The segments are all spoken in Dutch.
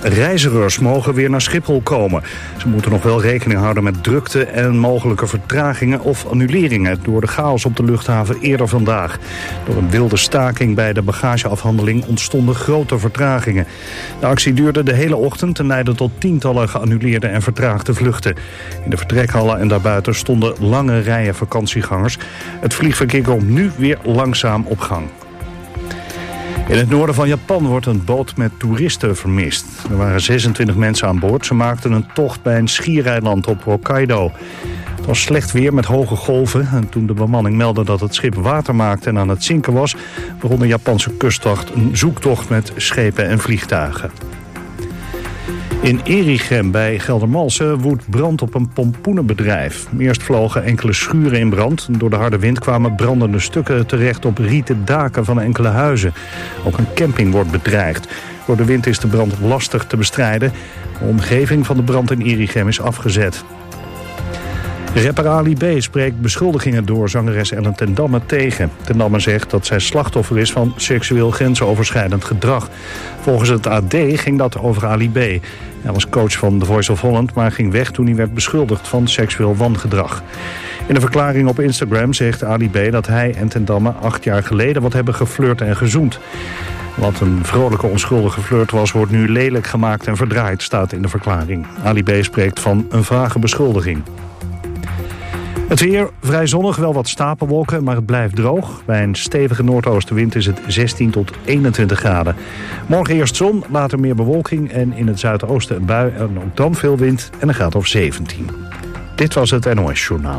reizigers mogen weer naar Schiphol komen. Ze moeten nog wel rekening houden met drukte en mogelijke vertragingen of annuleringen door de chaos op de luchthaven eerder vandaag. Door een wilde staking bij de bagageafhandeling ontstonden grote vertragingen. De actie duurde de hele ochtend en leidde tot tientallen geannuleerde en vertraagde vluchten. In de vertrekhallen en daarbuiten stonden lange rijen vakantiegangers. Het vliegverkeer komt nu weer langzaam op gang. In het noorden van Japan wordt een boot met toeristen vermist. Er waren 26 mensen aan boord. Ze maakten een tocht bij een schiereiland op Hokkaido. Het was slecht weer met hoge golven. En toen de bemanning meldde dat het schip water maakte en aan het zinken was, begon de Japanse kustwacht een zoektocht met schepen en vliegtuigen. In Erichem bij Geldermalsen woedt brand op een pompoenenbedrijf. Eerst vlogen enkele schuren in brand. Door de harde wind kwamen brandende stukken terecht op rieten daken van enkele huizen. Ook een camping wordt bedreigd. Door de wind is de brand lastig te bestrijden. De omgeving van de brand in Erichem is afgezet. Rapper Ali B. spreekt beschuldigingen door zangeres Ellen ten Damme tegen. Ten Damme zegt dat zij slachtoffer is van seksueel grensoverschrijdend gedrag. Volgens het AD ging dat over Ali B. Hij was coach van The Voice of Holland, maar ging weg toen hij werd beschuldigd van seksueel wangedrag. In een verklaring op Instagram zegt Ali B. dat hij en ten Damme 8 jaar geleden wat hebben geflirt en gezoend. Wat een vrolijke onschuldige flirt was, wordt nu lelijk gemaakt en verdraaid, staat in de verklaring. Ali B. spreekt van een vage beschuldiging. Het weer vrij zonnig, wel wat stapelwolken, maar het blijft droog. Bij een stevige noordoostenwind is het 16 tot 21 graden. Morgen eerst zon, later meer bewolking en in het zuidoosten een bui en ook dan veel wind en een graad of 17. Dit was het NOS Journaal.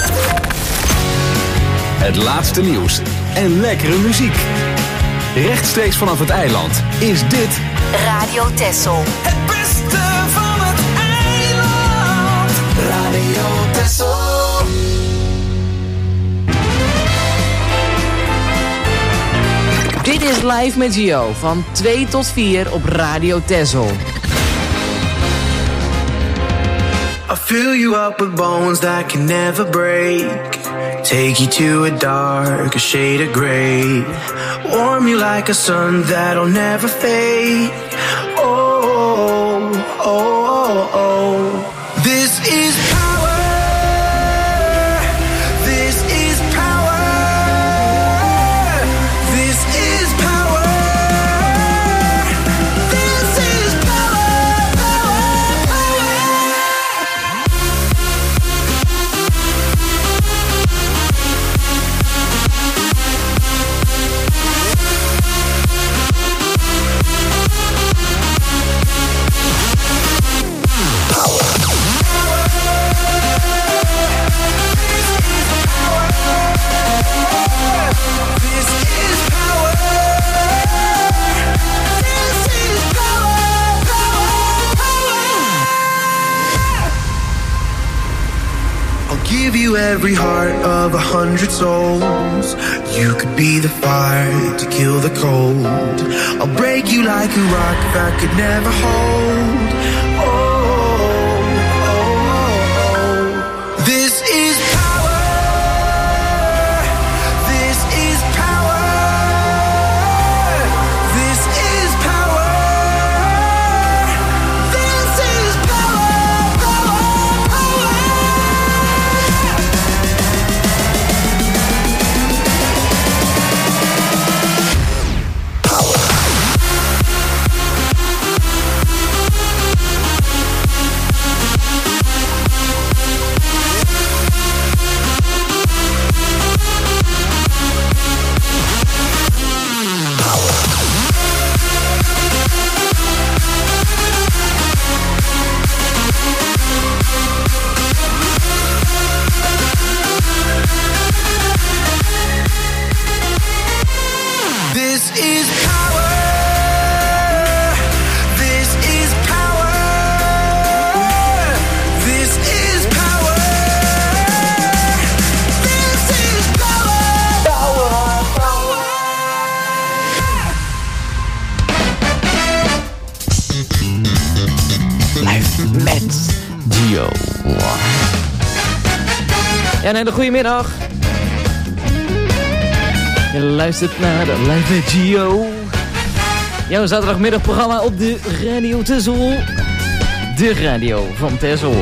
Het laatste nieuws en lekkere muziek. Rechtstreeks vanaf het eiland is dit Radio Texel. Het beste van het eiland. Radio Texel. Dit is Live met Gio van 2 tot 4 op Radio Texel. I fill you up with bones that can never break. Take you to a darker shade of gray. Warm you like a sun that'll never fade. Oh, oh, oh, oh. This is power. This is power. This is power. This is power, power, power. Give you every heart of 100 souls. You could be the fire to kill the cold. I'll break you like a rock that could never hold. Oh, oh, oh, oh. This is power. This is power. This is power. This is power, power, power. This is power. This is power. This is power. This is power. Power, power. Live met Gio. Ja, een hele goede middag. Je luistert naar de Live met Gio. Jouw zaterdagmiddagprogramma op de Radio Texel. De radio van Texel.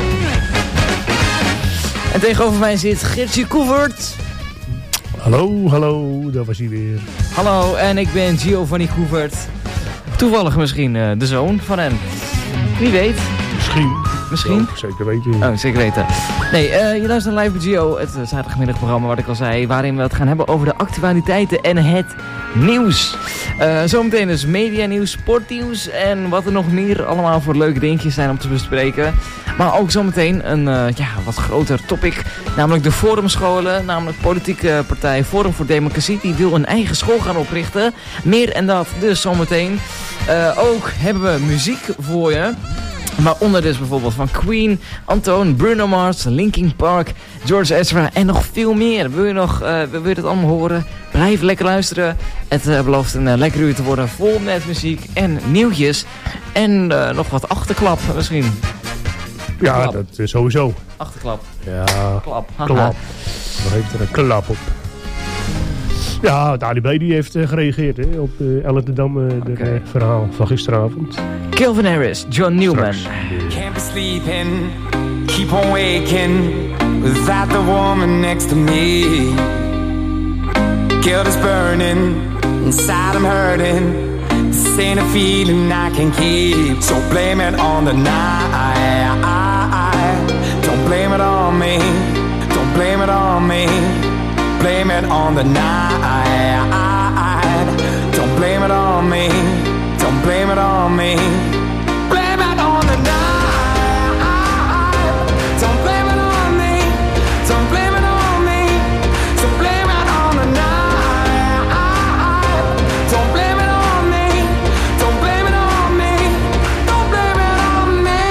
En tegenover mij zit Gertje Koevert. Hallo, dat was hij weer. Hallo, en ik ben Giovanni Koevert. Toevallig misschien de zoon van hem. Wie weet. Misschien? Oh, zeker weten. Oh, zeker weten. Nee, je luistert naar Live bij Gio, het zaterdagmiddagprogramma wat ik al zei, waarin we het gaan hebben over de actualiteiten en het nieuws. Zometeen dus medianieuws, sportnieuws en wat er nog meer allemaal voor leuke dingetjes zijn om te bespreken. Maar ook zometeen een wat groter topic, namelijk de forumscholen, namelijk politieke partij Forum voor Democratie, die wil een eigen school gaan oprichten. Meer en dat dus zometeen. Ook hebben we muziek voor je. Waaronder dus bijvoorbeeld van Queen, Antoon, Bruno Mars, Linkin Park, George Ezra en nog veel meer. Wil je het allemaal horen? Blijf lekker luisteren. Het belooft een lekker uur te worden vol met muziek en nieuwtjes. En nog wat achterklap misschien. Ja, klap. Dat is sowieso. Achterklap. Ja, Klap. klap. Dan heeft er een klap op. Ja, de ADB die heeft gereageerd op Ellen de Dam, het verhaal van gisteravond. Calvin Harris, John Newman. Can't be sleeping, keep on waking without the woman next to me. Guilt is burning, inside I'm hurting. This ain't a feeling I can keep. So blame it on the night. Don't blame it on me. Don't blame it on me. Blame it on the night. Don't blame it on me. Don't blame it on me. Blame it on the night. Don't blame it on me. Don't blame it on me. So blame it on the night. Don't blame it on me. Don't blame it on me. Don't blame it on me.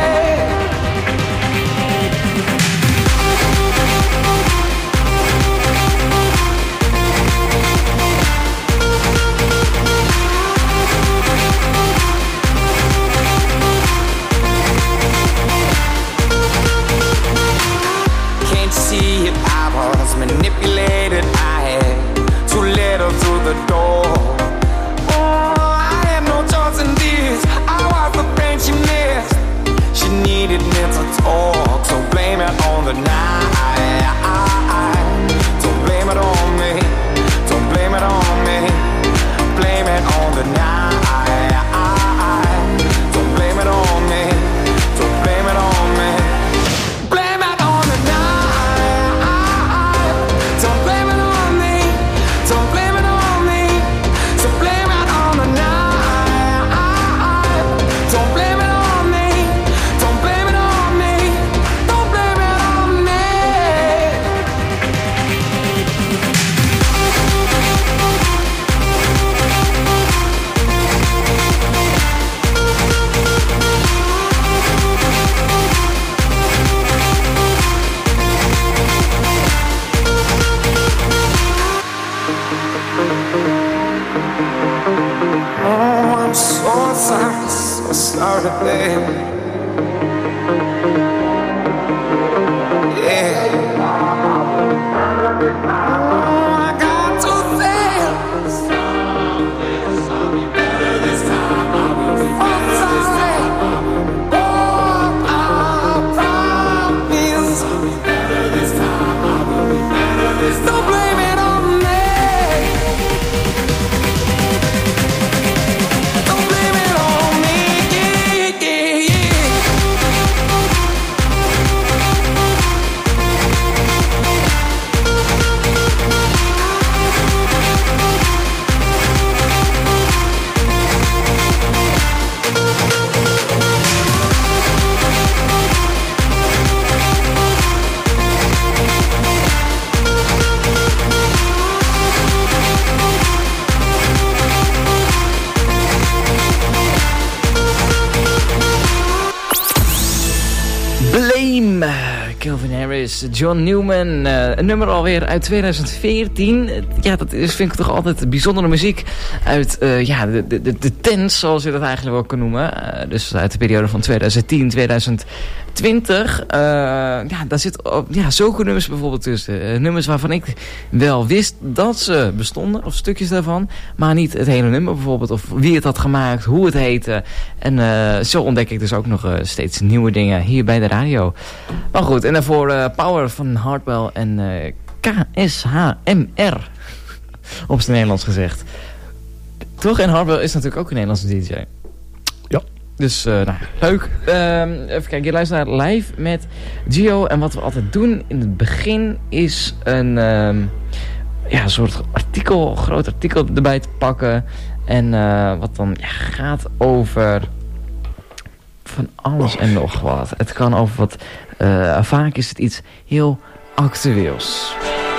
See it, I was manipulated. I had too little through the door. Oh, I had no choice in this. I was the friend she missed. She needed me to talk, so blame it on the night. Don't blame it on me. Don't blame it on me. Blame it on the night. Don't blame it on me. Don't blame it on me. Blame it on the night. Don't blame it on me. Don't blame it on me. So blame it on the night. Don't blame it on me. Don't blame it on me. Don't blame it on me. Oh, I'm so sorry, baby. Yeah. Oh, I got to things. I'm sorry. Oh, I promise. Don't blame it on me. Don't blame it on me, yeah, yeah, yeah. Calvin Harris, John Newman. Een nummer alweer uit 2014. Ja, dat vind ik toch altijd bijzondere muziek uit de tents, zoals je dat eigenlijk wel kan noemen. Dus uit de periode van 2010, 2020. Daar zit zulke nummers bijvoorbeeld tussen. Nummers waarvan ik wel wist dat ze bestonden, of stukjes daarvan. Maar niet het hele nummer bijvoorbeeld, of wie het had gemaakt, hoe het heette. En zo ontdek ik dus ook nog steeds nieuwe dingen hier bij de radio. Maar goed, en daarvoor Power van Hardwell en KSHMR. Op zijn Nederlands gezegd. Toch? En Hardwell is natuurlijk ook een Nederlandse DJ. Ja. Dus, leuk. Even kijken, je luistert naar live met Gio. En wat we altijd doen in het begin is een soort artikel, groot artikel erbij te pakken. En wat dan gaat over van alles en nog wat. Het kan over wat, vaak is het iets heel actueels.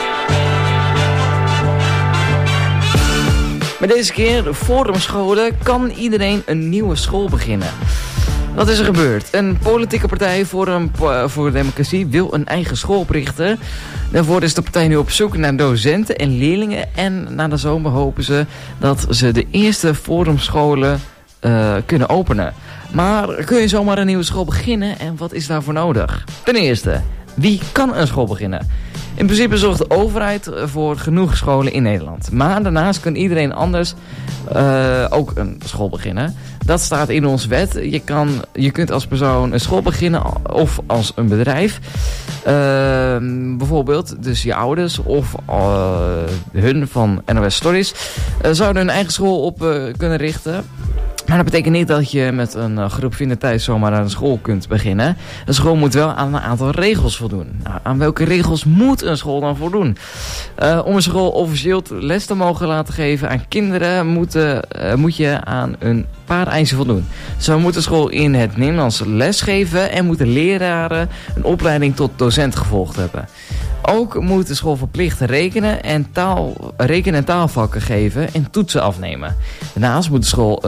Maar deze keer, Forumscholen, kan iedereen een nieuwe school beginnen. Wat is er gebeurd? Een politieke partij, Forum voor Democratie, wil een eigen school oprichten. Daarvoor is de partij nu op zoek naar docenten en leerlingen. En na de zomer hopen ze dat ze de eerste Forumscholen kunnen openen. Maar kun je zomaar een nieuwe school beginnen en wat is daarvoor nodig? Ten eerste, wie kan een school beginnen? In principe zorgt de overheid voor genoeg scholen in Nederland. Maar daarnaast kan iedereen anders ook een school beginnen. Dat staat in onze wet. Je kunt als persoon een school beginnen of als een bedrijf. Bijvoorbeeld dus je ouders of hun van NOS Stories zouden hun eigen school op kunnen richten. Maar dat betekent niet dat je met een groep vrienden thuis zomaar aan een school kunt beginnen. Een school moet wel aan een aantal regels voldoen. Nou, aan welke regels moet een school dan voldoen? Om een school officieel les te mogen laten geven aan kinderen moet je aan een paar eisen voldoen. Zo moet de school in het Nederlands lesgeven en moeten leraren een opleiding tot docent gevolgd hebben. Ook moet de school verplicht rekenen en taalvakken geven en toetsen afnemen. Daarnaast moet de school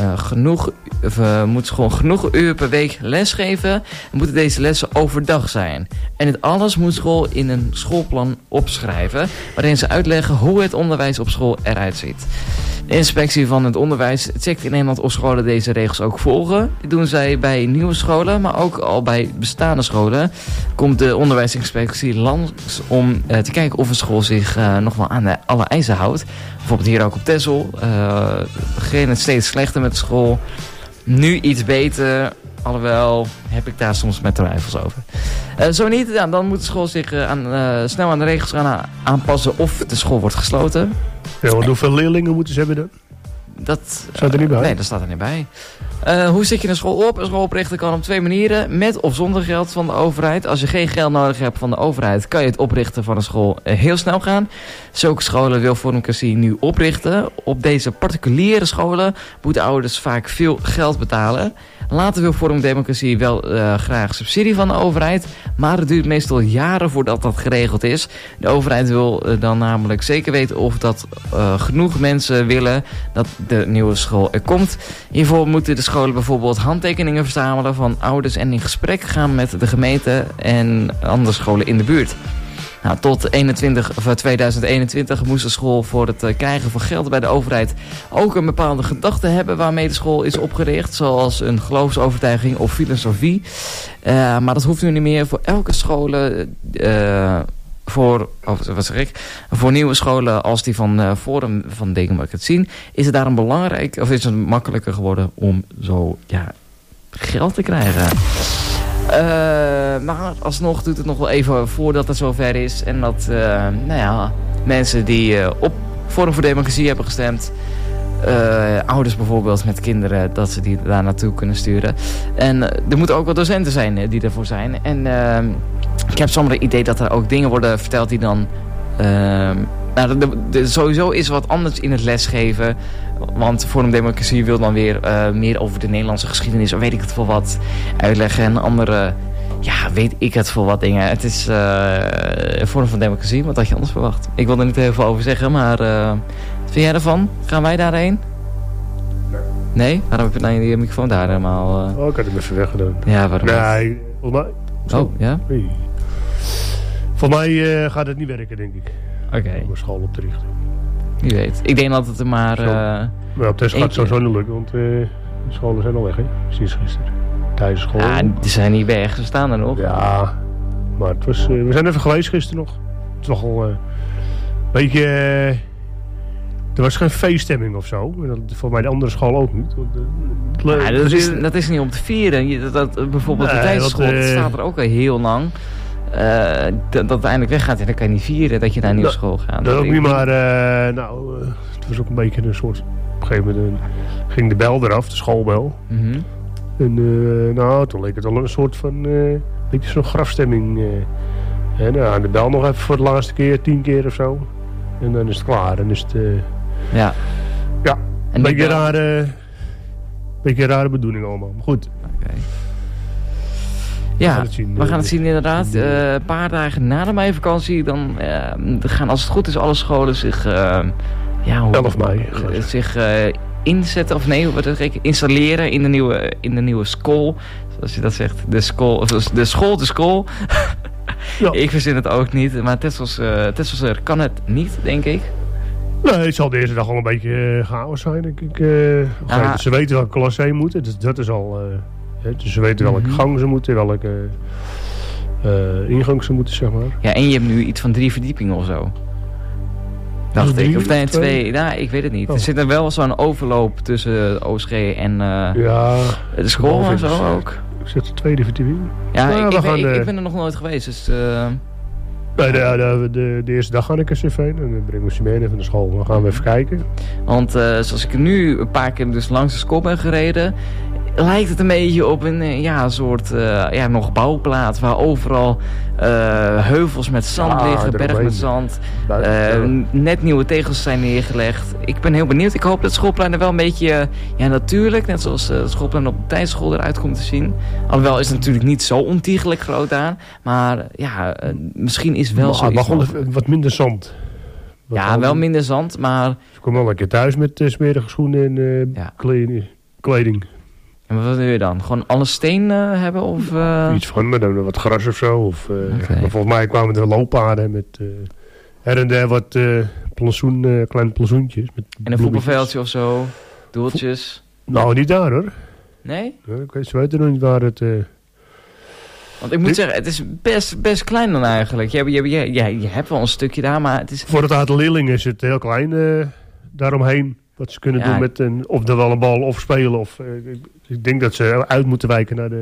genoeg uur per week lesgeven en moeten deze lessen overdag zijn. En dit alles moet school in een schoolplan opschrijven, waarin ze uitleggen hoe het onderwijs op school eruit ziet. De inspectie van het onderwijs checkt in Nederland of scholen deze regels ook volgen. Dit doen zij bij nieuwe scholen, maar ook al bij bestaande scholen. Komt de onderwijsinspectie langs om te kijken of een school zich nog wel aan alle eisen houdt. Bijvoorbeeld hier ook op Texel. Ging het steeds slechter met de school. Nu iets beter. Alhoewel heb ik daar soms met twijfels over. Zo niet, dan moet de school zich snel aan de regels gaan aanpassen of de school wordt gesloten. Ja, want hoeveel leerlingen moeten ze hebben dan? Dat staat er niet bij? Nee, dat staat er niet bij. Hoe zet je een school op? Een school oprichten kan op 2 manieren. Met of zonder geld van de overheid. Als je geen geld nodig hebt van de overheid, kan je het oprichten van een school heel snel gaan. Zulke scholen wil Forum Democratie nu oprichten. Op deze particuliere scholen moeten ouders vaak veel geld betalen. Later wil Forum Democratie wel graag subsidie van de overheid. Maar het duurt meestal jaren voordat dat geregeld is. De overheid wil dan namelijk zeker weten of dat genoeg mensen willen dat de nieuwe school er komt. Hiervoor moeten de scholen bijvoorbeeld handtekeningen verzamelen van ouders en in gesprek gaan met de gemeente en andere scholen in de buurt. Nou, tot 2021 moest de school voor het krijgen van geld bij de overheid ook een bepaalde gedachte hebben waarmee de school is opgericht. Zoals een geloofsovertuiging of filosofie. Maar dat hoeft nu niet meer voor elke scholen. Voor nieuwe scholen als die van Forum van Democratie is het daarom belangrijk, of is het makkelijker geworden om zo geld te krijgen. Maar alsnog doet het nog wel even voordat het zover is. En dat mensen die op Forum voor Democratie hebben gestemd, ouders bijvoorbeeld met kinderen, dat ze die daar naartoe kunnen sturen. En er moeten ook wel docenten zijn die ervoor zijn. En ik heb zomaar het idee dat er ook dingen worden verteld die dan sowieso is wat anders in het lesgeven. Want Forum Democratie wil dan weer meer over de Nederlandse geschiedenis, of weet ik het veel wat, uitleggen. En andere, weet ik het veel wat dingen. Het is Forum van Democratie, wat had je anders verwacht? Ik wil er niet heel veel over zeggen, maar wat vind jij ervan? Gaan wij daarheen? Nee? Waarom heb je die microfoon daar helemaal... ik had hem even weggedaan. Ja, waarom? Nee, volgens mij... Oh, ja? Nee. Voor mij gaat het niet werken, denk ik. Oké. Om een school op te richten. Wie weet. Ik denk dat het er maar... Maar op Texel gaat het sowieso niet lukken, want de scholen zijn al weg, hè? Sinds gisteren. Tijdens school. Ja, die zijn niet weg. Ze staan er nog. Ja, maar het was, we zijn even geweest gisteren nog. Het is nogal een beetje... er was geen feeststemming of zo. En dat, voor mij de andere school ook niet. Want, dat is niet om te vieren. Bijvoorbeeld de tijdschool, dat staat er ook al heel lang. Dat uiteindelijk weggaat en dan kan je niet vieren dat je naar een nieuwe school gaat. Dat ook niet, maar het was ook een beetje een soort... Op een gegeven moment ging de bel eraf, de schoolbel. Mm-hmm. En toen leek het al een soort van... beetje zo'n grafstemming. En de bel nog even voor de laatste keer, 10 keer of zo. En dan is het klaar. Dan is het... ja. Ja, een beetje rare bedoeling allemaal. Maar goed. Okay. Ja, we gaan het zien inderdaad. Een paar dagen na de meivakantie, dan gaan als het goed is alle scholen zich... 11 mei. Zich inzetten, of nee, installeren in de nieuwe school. Zoals je dat zegt. De school. Ja. Ik verzin het ook niet, maar Tessels kan het niet, denk ik. Nee, het zal de eerste dag al een beetje chaos zijn, denk ik. Ze weten welke klas ze moeten, dus dat is al... dus ze weten welke gang ze moeten, welke ingang ze moeten, zeg maar. Ja, en je hebt nu iets van 3 verdiepingen of zo. Dacht ik. Of 2. Nou, ik weet het niet. Er zit er wel zo'n overloop tussen OSG en de school en zo ook. Ik zit de tweede verdieping. Ja, ik ben er nog nooit geweest, dus... De eerste dag ga ik er even heen en dan brengen we Simene van de school. Dan gaan we even kijken. Want zoals ik er nu een paar keer dus langs de school ben gereden... lijkt het een beetje op een soort nog bouwplaat... waar overal heuvels met zand liggen, berg met zand. Net nieuwe tegels zijn neergelegd. Ik ben heel benieuwd. Ik hoop dat het schoolplein er wel een beetje natuurlijk... net zoals het schoolplein op de tijdschool eruit komt te zien. Alhoewel is het natuurlijk niet zo ontiegelijk groot aan. Maar misschien is wel zo. Maar gewoon wat minder zand. Wel minder zand, maar... Ik kom wel een keer thuis met smerige schoenen en kleding. En wat wil je dan? Gewoon alle steen hebben? Of, Iets van, met wat gras of zo. Maar volgens mij kwamen er looppaden met her en der wat kleine plantsoentjes. En een voetbalveldje of zo? Doeltjes? Nou, niet daar hoor. Nee? Ze weten nog niet waar het... Want ik moet zeggen, het is best klein dan eigenlijk. Je hebt wel een stukje daar, maar het is... Voor het aantal leerlingen is het heel klein daaromheen. Wat ze kunnen doen met of er wel een bal of spelen. Of, ik denk dat ze uit moeten wijken naar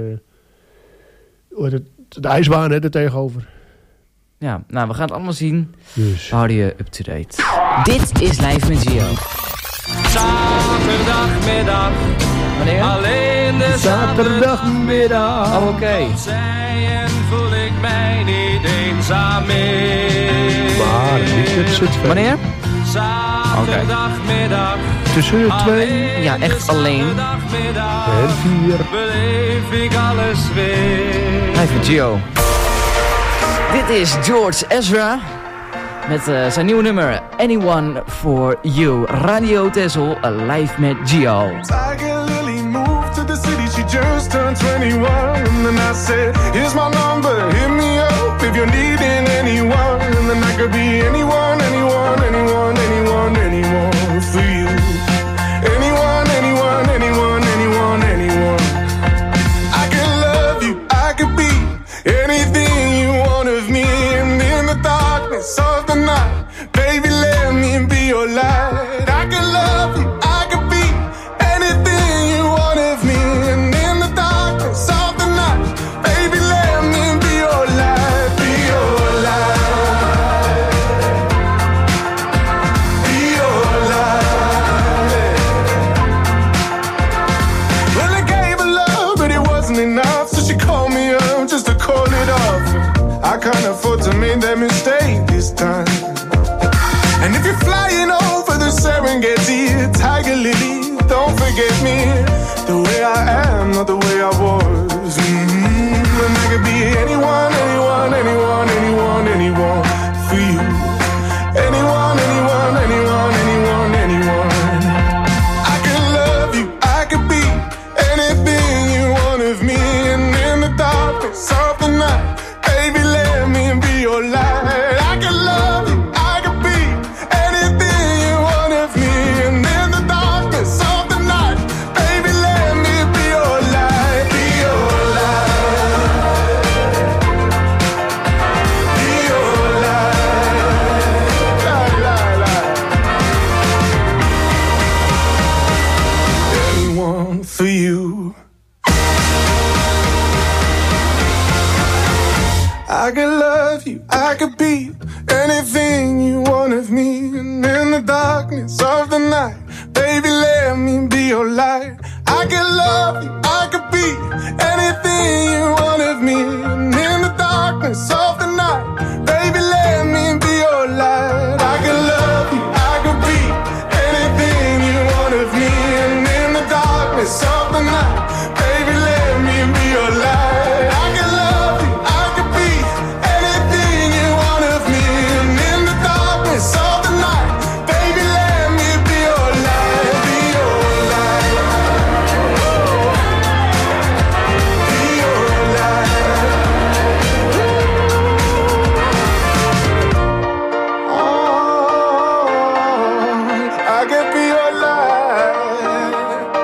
de ijsbaan er tegenover. Ja, nou we gaan het allemaal zien. Dus. We houden je up-to-date. Dit is Live met Gio. Zaterdagmiddag. Wanneer? Alleen de zaterdagmiddag. Oh, oké. En voel ik mij niet eenzaam meer. Maar niet het zit. Wanneer? Zaterdagmiddag. Tussen 2. Ja, echt alleen. En 4. Beleef ik alles weer. Live met Gio. Dit is George Ezra. Met zijn nieuwe nummer Anyone For You. Radio Texel, live met Gio. Tiger Lily moved to the city, she just turned 21. And then I said, here's my number, hit me up if you're needing anyone. And then I could be anyone, anyone, anyone, anyone, anyone for you. Anyone, anyone, anyone, anyone, anyone. I can love you, I could be anything you want of me. And in the darkness of the night, baby, let me be your light. I can love you, I could be anything you want of me. And in the darkness of the night, baby, let me be your light, be your light, be your light. Well, I gave her love, but it wasn't enough, so she called me up just to call it off. I can't afford to make that mistake this time. And if you're flying over the Serengeti, Tiger Lily, don't forget me. The way I am, not the way I was. And I could be anyone, anyone, anyone, anyone, anyone for you. Anyone, anyone, anyone, anyone, anyone. I could love you, I could be anything you want of me. And in the darkness of the night, baby, let me be your light. I could love you, I could be anything you want of me. And in the darkness of the night, baby, let me be your light. I could love you, I could be anything you want of me. And in the darkness of the night, baby, let me be your light. I could love you, I could be anything you want of me. And in the darkness of the night, baby, let me be your light. I could love you, I could be anything you want of me. And in the darkness of the night, baby, let me be your light, be your light, be your light. Oh, I could be your light.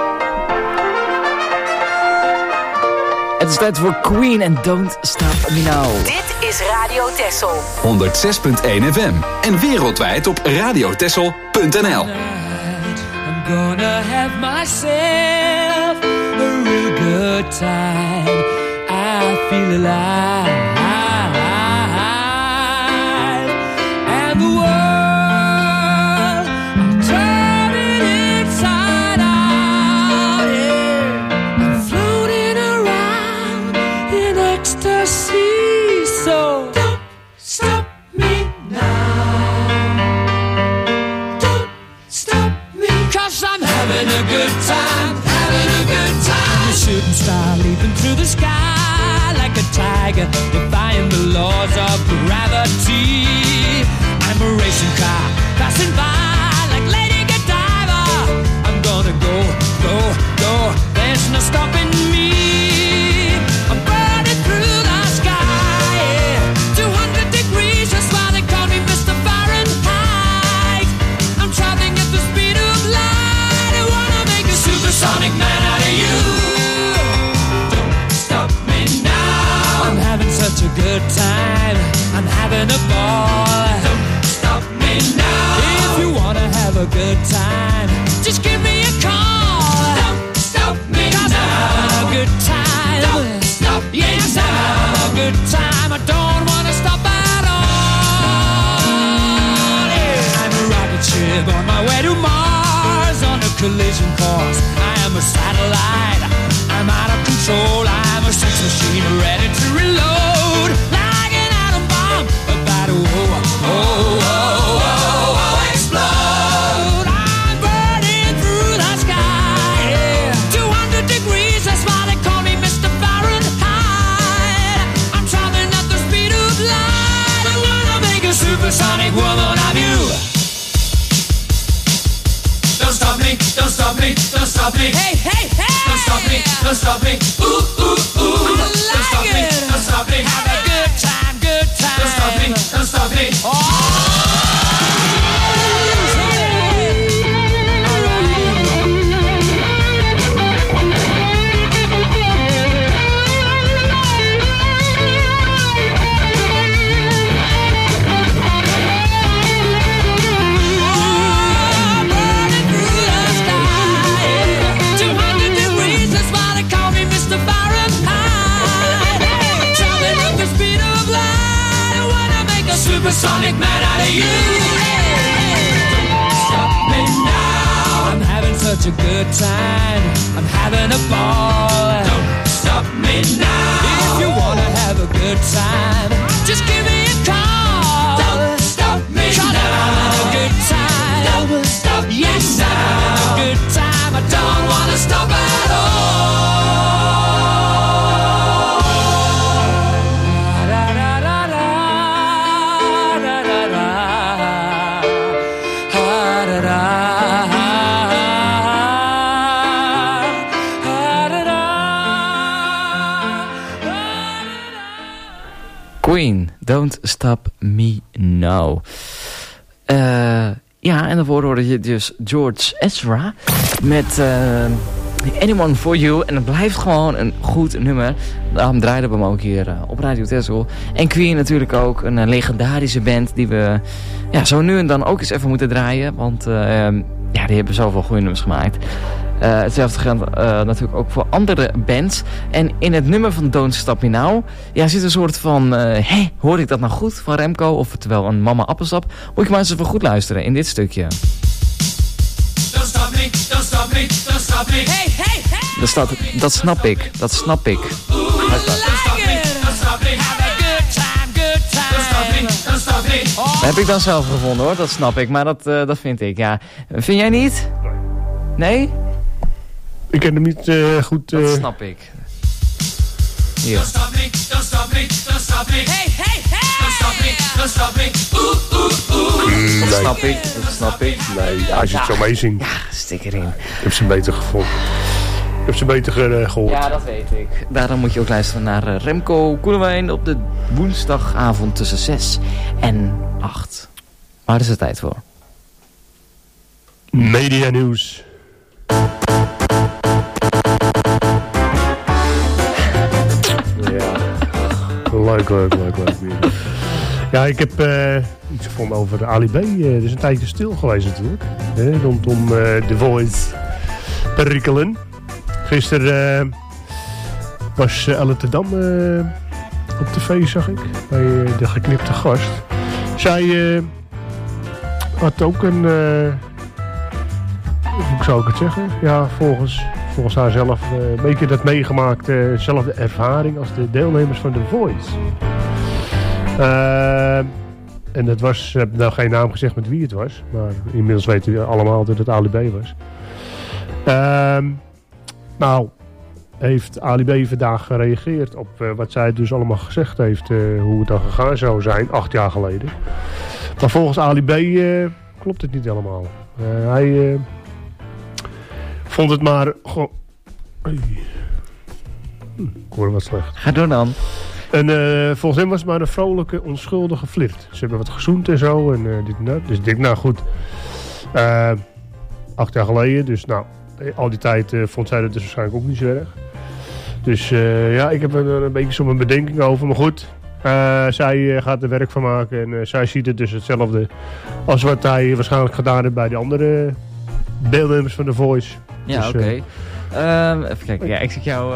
Het is tijd voor Queen en Don't Stop Me Now. Dit is Radio Texel. 106.1 FM en wereldwijd op radiotessel.nl. I'm gonna have myself a real good time. I feel alive. And the world, I'm turning inside out. Yeah. I'm floating around in ecstasy. So don't stop me now. Don't stop me, 'cause I'm having a good time, having a good time. A shooting star leaping through the sky like a tiger, defying the laws of gravity. I'm a racing car passing by like Lady Godiva. I'm gonna go, go, go. There's no stopping me. I'm burning through the sky, yeah. 200 degrees, that's why they call me Mr. Fahrenheit. I'm traveling at the speed of light. I wanna make a supersonic man out of you. Don't stop me now. I'm having such a good time. I'm having a ball. Don't stop me now. If you wanna have a good time, just give me a call. Don't stop me now. I'm having a good time. Don't stop me now. I'm having a good time. I don't wanna stop at all. Yeah. I'm a rocket ship on my way to Mars on a collision course. I am a satellite. I'm out of control. I'm a sex machine ready to reload. Like an atom bomb about to explode. I'm burning through the sky. Yeah. 200 degrees, that's why they call me Mr. Fahrenheit. I'm traveling at the speed of light. I wanna make a supersonic woman of you. Don't stop me, don't stop me, don't stop me. Hey, hey, hey! Don't stop me, don't stop me. Ooh, ooh, ooh. Don't stop me, don't stop me. Have a good time, good time. Don't stop me, don't stop me. Oh! Supersonic man out of you. Don't stop me now. I'm having such a good time. I'm having a ball. Don't stop me now. If you wanna have a good time, just give me a call. Don't stop me now. I'm having a good time. Don't stop me now. I'm having a good time. I don't wanna stop at all. Queen, Don't Stop Me Now. Ja, en daarvoor hoorde je dus George Ezra met Anyone For You. En het blijft gewoon een goed nummer. Daarom draaiden we hem ook hier op Radio Texel. En Queen natuurlijk ook, een legendarische band die we zo nu en dan ook eens even moeten draaien. Want ja, die hebben zoveel goede nummers gemaakt. Hetzelfde geldt natuurlijk ook voor andere bands. En in het nummer van Don't Stop Me Now zit een soort van... hoor ik dat nou goed van Remco? Oftewel een mama appelsap. Moet je maar eens even goed luisteren in dit stukje. Don't stop me, don't stop me, don't stop me. Hey, hey, hey. Dat snap ik. Dat snap ik. Dat heb ik dan zelf gevonden hoor, dat snap ik. Maar dat vind ik, ja. Vind jij niet? Nee? Ik ken hem niet goed... Dat snap ik. Hier. Don't stop me, don't stop me, don't stop me. Hey, hey, hey. Don't stop me, don't stop me. Dat snap ik, dat snap ik. Nee, als je het zo meezingt. Ja, stik erin. Ik heb ze beter gevonden. Ik heb ze beter gehoord. Ja, dat weet ik. Daarom moet je ook luisteren naar Remco Koelewijn op de woensdagavond tussen 6 en 8. Waar is het tijd voor? Media nieuws. Ja. Leuk. Ja, ik heb iets gevonden over Ali B. Er is een tijdje stil geweest natuurlijk. Rondom The Voice perikelen. Gisteren was Elle te Dam op tv, zag ik. Bij de geknipte gast. Zij had ook een... hoe zou ik het zeggen? Ja, volgens haar zelf een beetje dat meegemaakt. Dezelfde ervaring als de deelnemers van The Voice. En het was... Ik heb nou geen naam gezegd met wie het was. Maar inmiddels weten we allemaal dat het Ali B was. Nou, heeft Ali B vandaag gereageerd op wat zij dus allemaal gezegd heeft. Hoe het dan gegaan zou zijn, 8 jaar geleden. Maar volgens Ali B klopt het niet helemaal. Hij vond het maar... Ik hoor wat slecht. Ga door dan. En volgens hem was het maar een vrolijke, onschuldige flirt. Ze hebben wat gezoend en zo. En dit en dat. Dus ik denk, nou goed. 8 jaar geleden, dus nou... Al die tijd vond zij dat dus waarschijnlijk ook niet zo erg. Dus ja, ik heb er een beetje zo'n bedenking over. Maar goed, zij gaat er werk van maken. En zij ziet het dus hetzelfde als wat hij waarschijnlijk gedaan heeft bij de andere deelnemers van The Voice. Ja, dus, oké. Even kijken, ja, ik zit jou...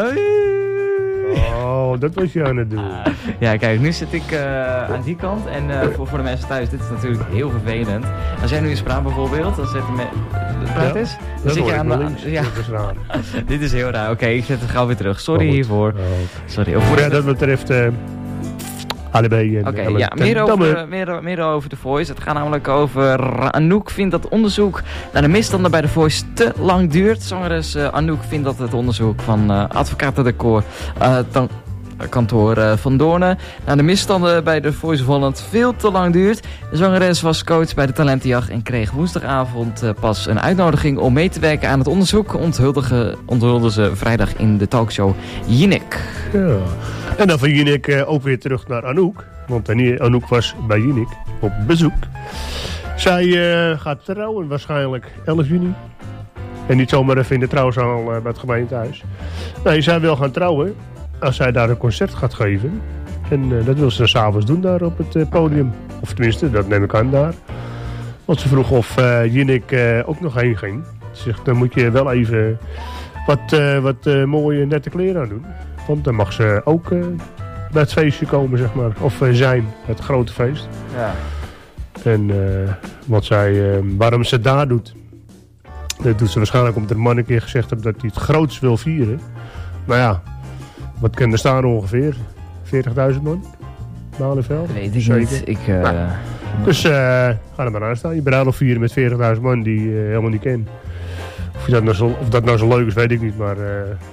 Oh, dat was je aan het doen. Ja, kijk, nu zit ik aan die kant. En voor de mensen thuis, dit is natuurlijk heel vervelend. Als jij nu eens praat bijvoorbeeld, dan zet praat eens. Dan zit je aan de... Ja. Dat is raar. Dit is heel raar. Oké, ik zet het gauw weer terug. Sorry hiervoor. Oh, okay. Sorry. Ja, dat betreft... Ali B en Oké, ja, meer over The Voice. Het gaat namelijk over Anouk vindt dat onderzoek naar de misstanden bij The Voice te lang duurt. Zangeres Anouk vindt dat het onderzoek van advocaten de kantoor Van Doornen naar de misstanden bij The Voice of Holland veel te lang duurt. De zangeres was coach bij de talentenjacht en kreeg woensdagavond pas een uitnodiging om mee te werken aan het onderzoek. Onthulde ze vrijdag in de talkshow Jinek. Ja. En dan van Jinek ook weer terug naar Anouk. Want Anouk was bij Jinek op bezoek. Zij gaat trouwen waarschijnlijk 11 juni. En niet zomaar even in de trouwzaal bij het gemeentehuis. Nee, zij wil gaan trouwen als zij daar een concert gaat geven. En dat wil ze dan 's avonds doen daar op het podium. Of tenminste, dat neem ik aan daar. Want ze vroeg of Jinek ook nog heen ging. Ze zegt, dan moet je wel even wat mooie nette kleren aan doen. Want dan mag ze ook bij het feestje komen, zeg maar. Of zijn, het grote feest. Ja. En wat zij, waarom ze daar doet. Dat doet ze waarschijnlijk omdat de man een keer gezegd heeft dat hij het groots wil vieren. Nou ja, wat kan er staan ongeveer? 40.000 man? Malieveld? Weet ik niet. Dus ga er maar aan staan. Je bruiloft vieren met 40.000 man die je helemaal niet kent. Of dat nou zo leuk is, weet ik niet. Maar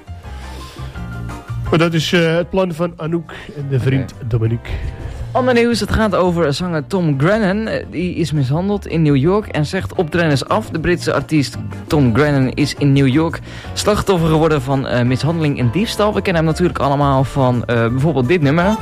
dat is het plan van Anouk en de vriend Dominique. Ander nieuws, het gaat over zanger Tom Grennan. Die is mishandeld in New York en zegt optredens af. De Britse artiest Tom Grennan is in New York slachtoffer geworden van mishandeling en diefstal. We kennen hem natuurlijk allemaal van bijvoorbeeld dit nummer.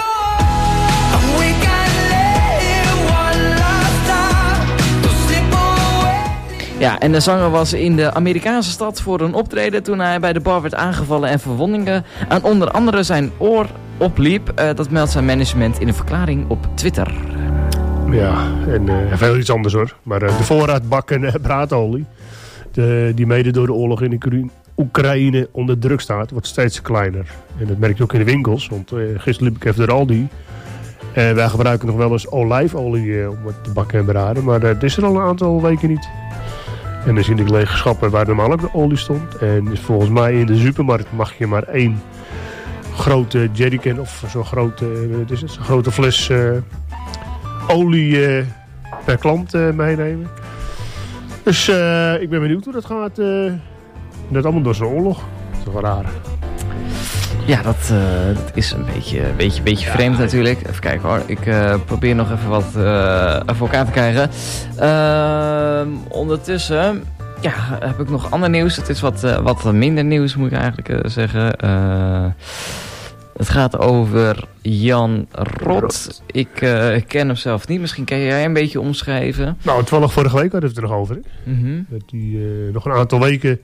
Ja, en de zanger was in de Amerikaanse stad voor een optreden toen hij bij de bar werd aangevallen en verwondingen aan onder andere zijn oor opliep. Dat meldt zijn management in een verklaring op Twitter. Ja, en veel iets anders hoor. Maar de voorraad bakken braadolie, die mede door de oorlog in Oekraïne onder druk staat, wordt steeds kleiner. En dat merk je ook in de winkels, want gisteren liep ik even door Aldi. En wij gebruiken nog wel eens olijfolie om het te bakken en braden, maar dat is er al een aantal weken niet. En dan zie ik lege schappen waar normaal ook de olie stond. En volgens mij in de supermarkt mag je maar 1 grote jerrycan of zo'n grote fles olie per klant meenemen. Dus ik ben benieuwd hoe dat gaat. Net allemaal door zo'n oorlog. Dat is toch wel raar. Ja, dat is een beetje vreemd natuurlijk. Even kijken hoor. Ik probeer nog even wat voor elkaar te krijgen. Ondertussen heb ik nog ander nieuws. Het is wat minder nieuws, moet ik eigenlijk zeggen. Het gaat over Jan Rot. Ik ken hem zelf niet. Misschien kan jij een beetje omschrijven. Nou, toevallig vorige week hadden we het er nog over. Dat hij nog een aantal weken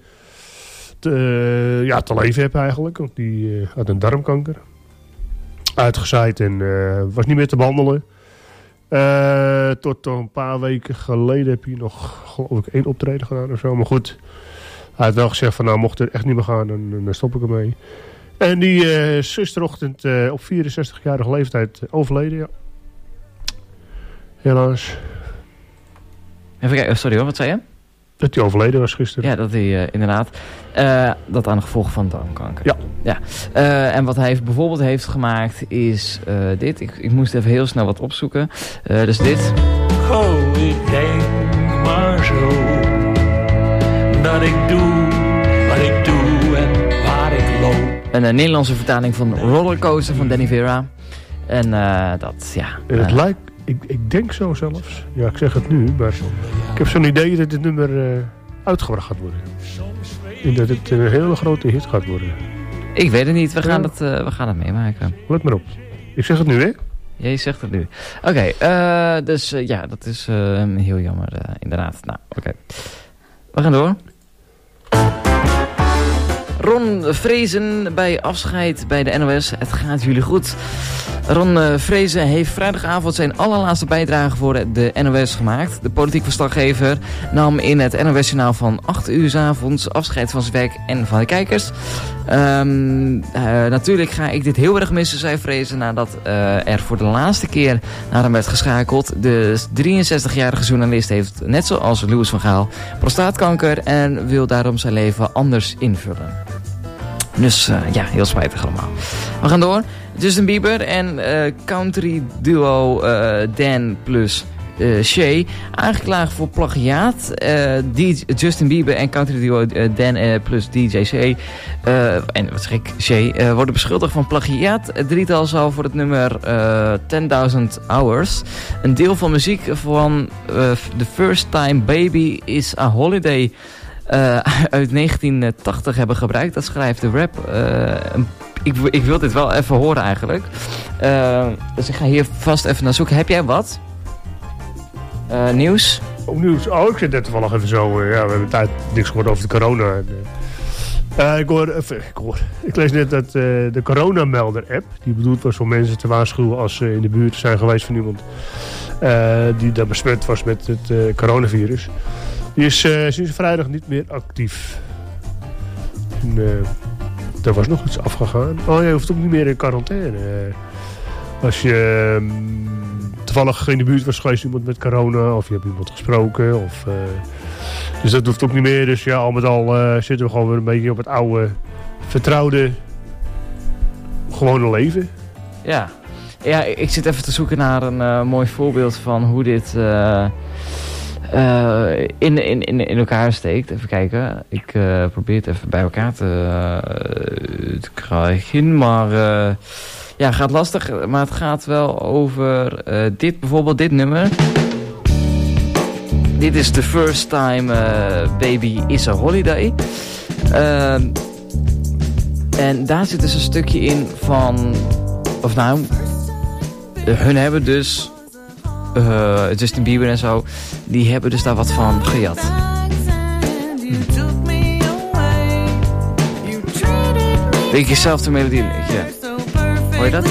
te leven heeft eigenlijk. Want die had een darmkanker. Uitgezaaid en was niet meer te behandelen. Tot een paar weken geleden heb hij nog, geloof ik, 1 optreden gedaan of zo. Maar goed, hij had wel gezegd van nou, mocht het echt niet meer gaan, dan stop ik ermee. En die is gisterochtend op 64-jarige leeftijd overleden, ja. Helaas. Even kijken, sorry hoor, wat zei je? Dat hij overleden was gisteren. Ja, dat hij inderdaad. Dat aan de gevolgen van darmkanker. Ja. En wat hij bijvoorbeeld heeft gemaakt is dit. Ik moest even heel snel wat opzoeken. Dus dit. Oh, ik denk maar zo dat ik doe wat ik doe en waar ik loop. Een Nederlandse vertaling van Rollercoaster van Danny Vera. En dat, ja. En het lijkt, ik denk zo zelfs. Ja, ik zeg het nu, maar ik heb zo'n idee dat dit nummer uitgebracht gaat worden. En dat het een hele grote hit gaat worden. Ik weet het niet, we gaan het meemaken. Let maar op. Ik zeg het nu, hè? Ja, je zegt het nu. Oké, dus ja, dat is heel jammer, inderdaad. Nou, oké. We gaan door. Ron Vrezen bij afscheid bij de NOS. Het gaat jullie goed. Ron Vrezen heeft vrijdagavond zijn allerlaatste bijdrage voor de NOS gemaakt. De politiek verslaggever nam in het NOS-journaal van 8 uur 's avonds afscheid van zijn werk en van de kijkers. Natuurlijk ga ik dit heel erg missen, zei Vrezen, nadat er voor de laatste keer naar hem werd geschakeld. De 63-jarige journalist heeft, net zoals Louis van Gaal, prostaatkanker en wil daarom zijn leven anders invullen. Dus ja, heel spijtig allemaal. We gaan door. Justin Bieber en country duo Dan plus Shay aangeklaagd voor plagiaat. Justin Bieber en country duo Dan plus DJ Shay en wat zeg ik, Shay worden beschuldigd van plagiaat. Het drietal zou voor het nummer 10,000 Hours een deel van muziek van The First Time Baby is a Holiday uit 1980 hebben gebruikt. Dat schrijft de rap. Ik wil dit wel even horen eigenlijk. Dus ik ga hier vast even naar zoeken. Heb jij wat? Nieuws? Nieuws? Oh, ik zit net toevallig even zo. Ja, we hebben tijd niks gehoord over de corona. Ik lees net dat de coronamelder-app, die bedoeld was om mensen te waarschuwen als ze in de buurt zijn geweest van iemand die daar besmet was met het coronavirus. Die is sinds vrijdag niet meer actief. En, er was nog iets afgegaan. Oh, je hoeft ook niet meer in quarantaine. Als je toevallig in de buurt was geweest, iemand met corona, of je hebt iemand gesproken. Dus dat hoeft ook niet meer. Dus ja, al met al zitten we gewoon weer een beetje op het oude, vertrouwde, gewone leven. Ja, ik zit even te zoeken naar een mooi voorbeeld van hoe dit in elkaar steekt. Even kijken. Ik probeer het even bij elkaar te krijgen. Maar ja, gaat lastig. Maar het gaat wel over bijvoorbeeld dit nummer. Dit is The First Time Baby is a Holiday. En daar zit dus een stukje in van... Of nou, hun hebben dus... Justin Bieber en zo, die hebben dus daar wat van gejat. Weet je zelf de melodie? Ja. Hoor je dat?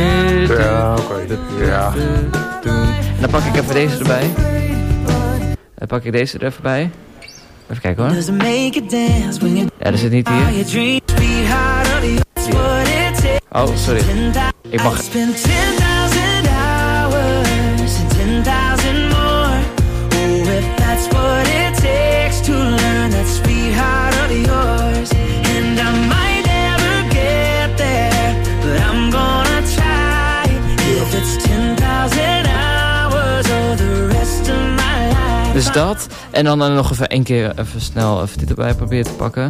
Ja, oké. Ja. En dan pak ik even deze erbij. Dan pak ik deze er even bij. Even kijken hoor. Ja, dat zit niet hier. Oh, sorry. Ik mag... Dus dat. En dan nog even één keer even snel even dit erbij proberen te pakken.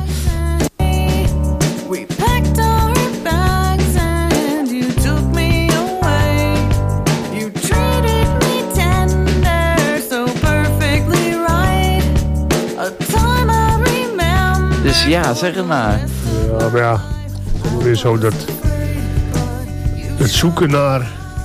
Dus ja, zeg het maar. Ja, maar ja. Het is weer zo dat... Het zoeken naar...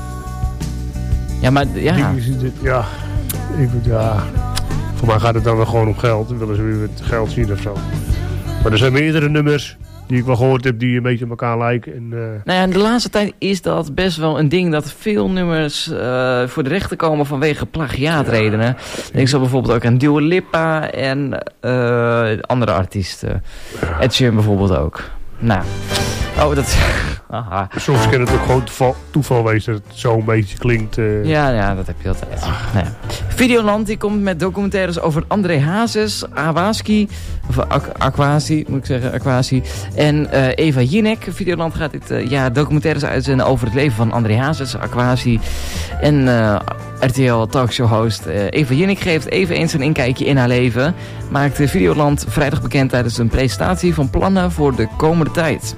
Ja, maar ja. Ja. Ja. Voor mij gaat het dan wel gewoon om geld. Dan willen ze weer het geld zien of zo. Maar er zijn meerdere nummers die ik wel gehoord heb die een beetje op elkaar lijken. En, Nou ja, in de laatste tijd is dat best wel een ding dat veel nummers voor de rechter komen vanwege plagiaatredenen. Ja. Denk zo bijvoorbeeld ook aan Dua Lipa en andere artiesten. Ja. Ed Sheeran bijvoorbeeld ook. Nou, oh dat... Aha. Soms kan het ook gewoon toeval wezen dat het zo een beetje klinkt. Ja, dat heb je altijd. Nou ja. Videoland die komt met documentaires over André Hazes, Awasi, of Aquasi, moet ik zeggen, Aquasi, en Eva Jinek. Videoland gaat dit jaar documentaires uitzenden over het leven van André Hazes, Aquasi en RTL talkshow host Eva Jinek geeft even eens een inkijkje in haar leven. Maakte Videoland vrijdag bekend tijdens een presentatie van plannen voor de komende tijd.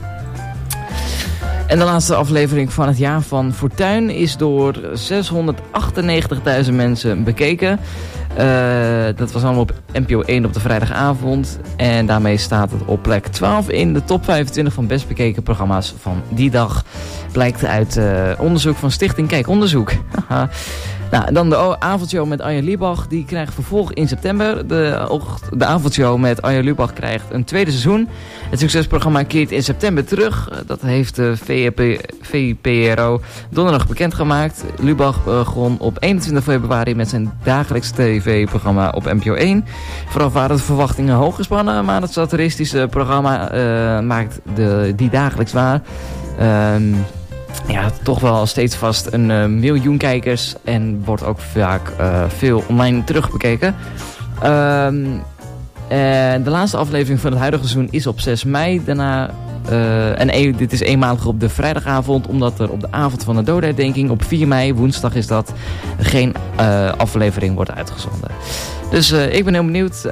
En de laatste aflevering van het jaar van Fortuin is door 698.000 mensen bekeken. Dat was allemaal op NPO 1 op de vrijdagavond. En daarmee staat het op plek 12 in de top 25 van best bekeken programma's van die dag. Blijkt uit onderzoek van Stichting Kijk Onderzoek. Nou, dan de avondshow met Arjen Lubach. Die krijgt vervolg in september. De avondshow met Arjen Lubach krijgt een tweede seizoen. Het succesprogramma keert in september terug. Dat heeft de VPRO donderdag bekendgemaakt. Lubach begon op 21 februari met zijn dagelijks tv-programma op NPO 1. Vooraf waren de verwachtingen hoog gespannen. Maar het satiristische programma maakt die dagelijks waar. Ja, toch wel steeds vast een miljoen kijkers en wordt ook vaak veel online terugbekeken. De laatste aflevering van het huidige seizoen is op 6 mei. Daarna, dit is eenmalig op de vrijdagavond, omdat er op de avond van de dodenherdenking op 4 mei, woensdag is dat, geen aflevering wordt uitgezonden. Dus ik ben heel benieuwd.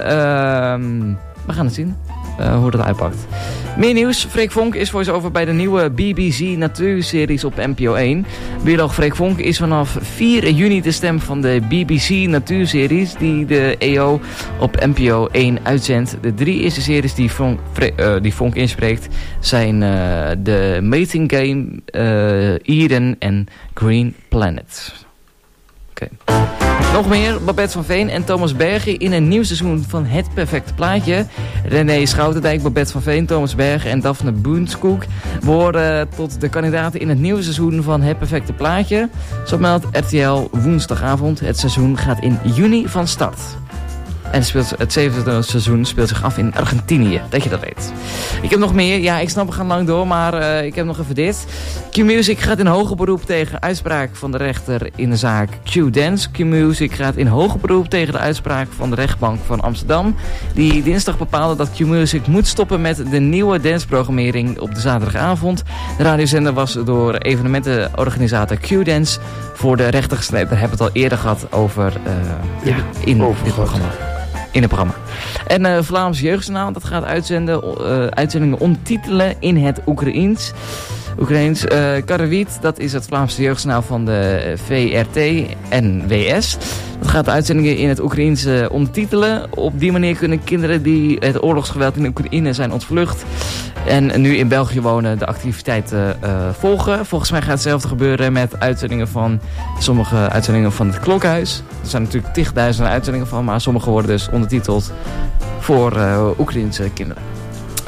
We gaan het zien. Hoe dat uitpakt. Meer nieuws. Freek Vonk is voice-over bij de nieuwe BBC natuurseries op NPO 1. Bioloog Freek Vonk is vanaf 4 juni de stem van de BBC natuurseries die de EO op NPO 1 uitzendt. De 3 eerste series die Vonk inspreekt zijn The Mating Game, Eden en Green Planet. Oké. Nog meer, Babette van Veen en Thomas Bergen in een nieuw seizoen van Het Perfecte Plaatje. René Schoutendijk, Babette van Veen, Thomas Bergen en Daphne Boenskoek behoren tot de kandidaten in het nieuwe seizoen van Het Perfecte Plaatje. Zo meldt RTL woensdagavond. Het seizoen gaat in juni van start. En het 7e seizoen speelt zich af in Argentinië, dat je dat weet. Ik heb nog meer. Ja, ik snap, we gaan lang door, maar ik heb nog even dit. Q-Music gaat in hoger beroep tegen uitspraak van de rechter in de zaak Q-Dance. Q-Music gaat in hoger beroep tegen de uitspraak van de rechtbank van Amsterdam. Die dinsdag bepaalde dat Q-Music moet stoppen met de nieuwe danceprogrammering op de zaterdagavond. De radiozender was door evenementenorganisator Q-Dance voor de rechter gesleept. Daar hebben we het al eerder gehad over in dit programma. In het programma. En Vlaams Jeugdjournaal, dat gaat uitzendingen omtitelen in het Oekraïens. Karawiet, dat is het Vlaamse jeugdjournaal van de VRT en WS. Dat gaat de uitzendingen in het Oekraïens omtitelen. Op die manier kunnen kinderen die het oorlogsgeweld in Oekraïne zijn ontvlucht en nu in België wonen de activiteiten volgen. Volgens mij gaat hetzelfde gebeuren met uitzendingen van sommige uitzendingen van het Klokhuis. Er zijn natuurlijk tigduizenden uitzendingen van, maar sommige worden dus ondertiteld voor Oekraïense kinderen.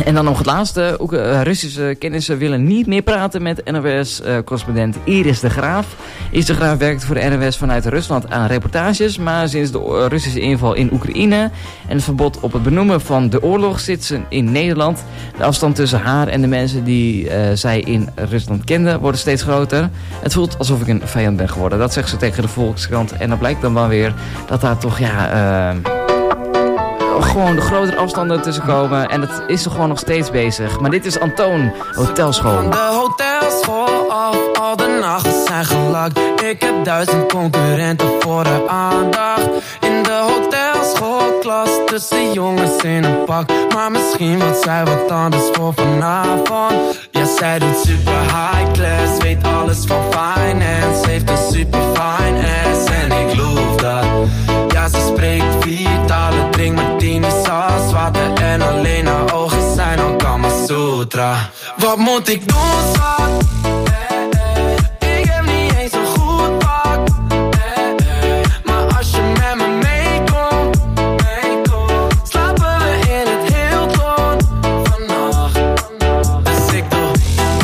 En dan nog het laatste. Ook Russische kennissen willen niet meer praten met NOS-correspondent Iris de Graaf. Iris de Graaf werkt voor de NOS vanuit Rusland aan reportages. Maar sinds de Russische inval in Oekraïne en het verbod op het benoemen van de oorlog zit ze in Nederland. De afstand tussen haar en de mensen die zij in Rusland kende wordt steeds groter. Het voelt alsof ik een vijand ben geworden. Dat zegt ze tegen de Volkskrant. En dan blijkt dan wel weer dat daar toch gewoon de grotere afstanden tussen komen. En het is er gewoon nog steeds bezig. Maar dit is Antoon, Hotelschool. Van de hotelschool af, al de nachten zijn gelakt. Ik heb 1000 concurrenten voor de aandacht. In de hotelschoolklas, tussen jongens in een pak. Maar misschien wordt zij wat anders voor vanavond. Ja, zij doet super high class, weet alles van finance. Heeft een super fine ass en ik loof dat. Ja, ze spreekt 4 talen, drink martini, saus, water en alleen haar ogen zijn al Kama Sutra. Wat moet ik doen, schat? Ik heb niet eens een goed pak. Maar als je met me meekomt, slapen we in het Hilton vannacht. Dus ik doe.